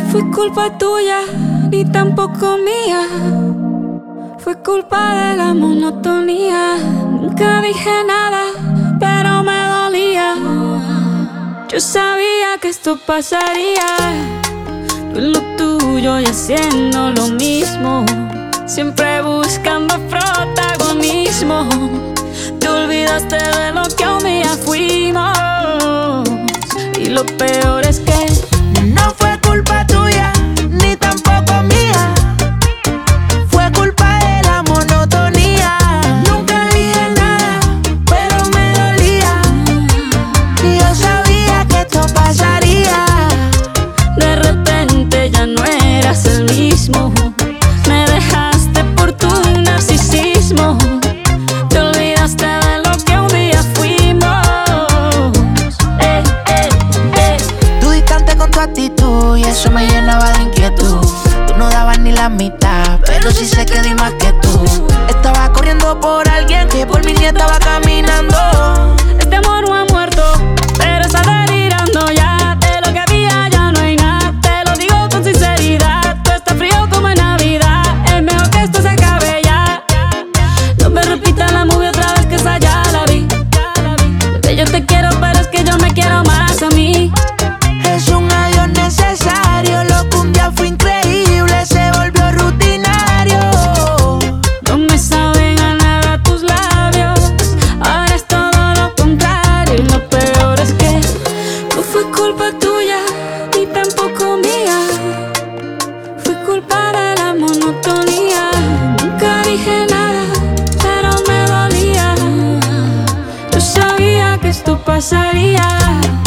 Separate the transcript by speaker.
Speaker 1: fue culpa tuya, ni tampoco mía. Fue culpa de la monotonía. Nunca dije nada, pero me dolía. Yo sabía que esto pasaría. Tú en lo tuyo y haciendo lo mismo, siempre buscando protagonismo. Te olvidaste de lo que un día fuimos. Y lo peor es que
Speaker 2: no fue culpa tuya, ni tampoco mía. Fue culpa de la monotonía. Nunca dije nada, pero me dolía. Y yo sabía que esto pasaría.
Speaker 1: de repente ya no eras el mismo. Me dejaste por tu narcisismo. Te olvidaste de lo que un día fuimos.
Speaker 2: Tú distante con tu actitud y eso me llenaba de inquietud. Tú no dabas ni la mitad, pero sí sé que di más que tú. Estaba corriendo por alguien que por mí ni estaba caminando.
Speaker 1: Este amor no ha muerto, pero está delirando ya. De lo que había ya no hay nada. Te lo digo con sinceridad. Tú estás frío como en Navidad. Es mejor que esto se acabe ya. No me repitas la movie otra vez, que esa ya la vi. Bebé, yo te quiero, pero es que yo me quiero más a mí.
Speaker 2: Es un adiós necesario. Lo que un día fue increíble se volvió rutinario.
Speaker 1: No me saben a nada tus labios. Ahora es todo lo contrario. Y lo peor es que no fue culpa tuya, ni tampoco mía. Fue culpa de la monotonía. Nunca dije nada, pero me dolía. Yo sabía que esto pasaría.